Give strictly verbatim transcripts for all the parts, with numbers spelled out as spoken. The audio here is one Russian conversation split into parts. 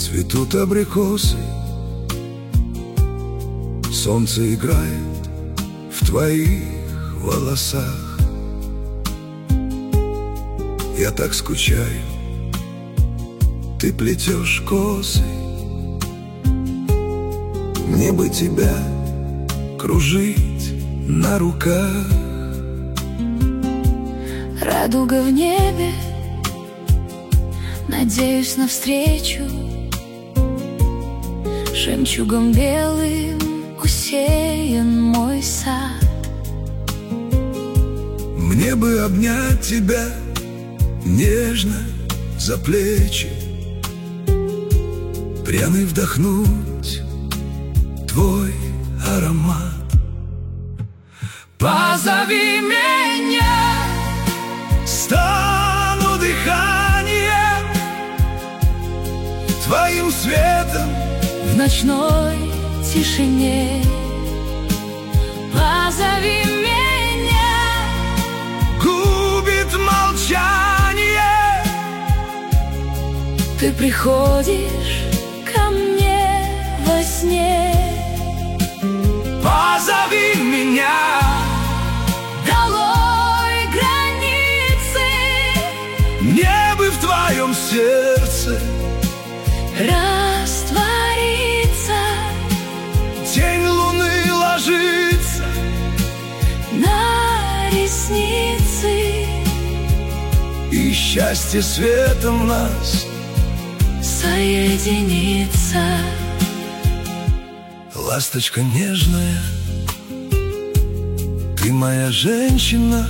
Цветут абрикосы, солнце играет в твоих волосах. Я так скучаю, ты плетешь косы. Мне бы тебя кружить на руках. Радуга в небе, надеюсь на встречу. Жемчугом белым усеян мой сад. Мне бы обнять тебя нежно за плечи, пряный вдохнуть твой аромат. Позови меня, стану дыханием, твоим светом в ночной тишине. Позови меня, губит молчание. ты приходишь ко мне во сне. Позови меня, долой границы, мне бы в твоем сердце раствориться. Тень луны ложится на ресницы, и счастье светом нас соединиться. Ласточка нежная, ты моя женщина.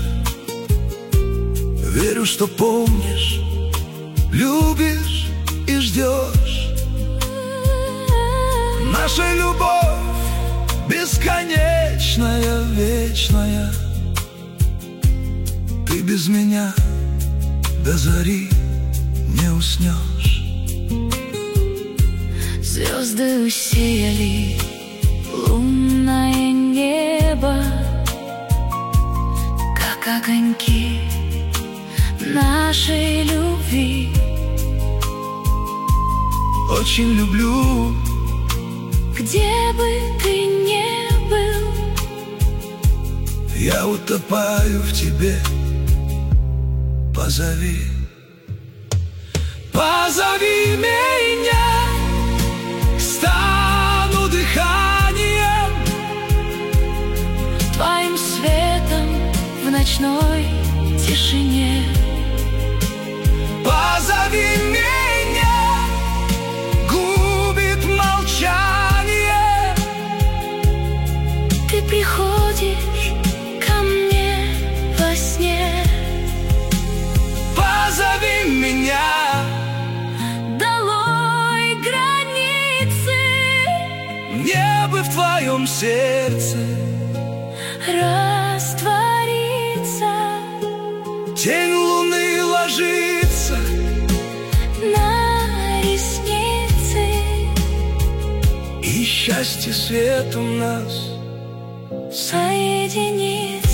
Верю, что помнишь, любишь и ждешь. Наша любовь бесконечная, вечная. Ты без меня до зари не уснешь. Звезды усеяли лунное небо, как огоньки нашей любви. Очень люблю, где бы ты ни был, я утопаю в тебе. Позови, позови меня, стану дыханием, твоим светом в ночной тишине. Позови меня, губит молчание. ты приходишь ко мне во сне. Позови меня, долой границы, мне бы в твоем сердце раствориться. тень луны ложится на ресницы, и счастье светом нас соединиться.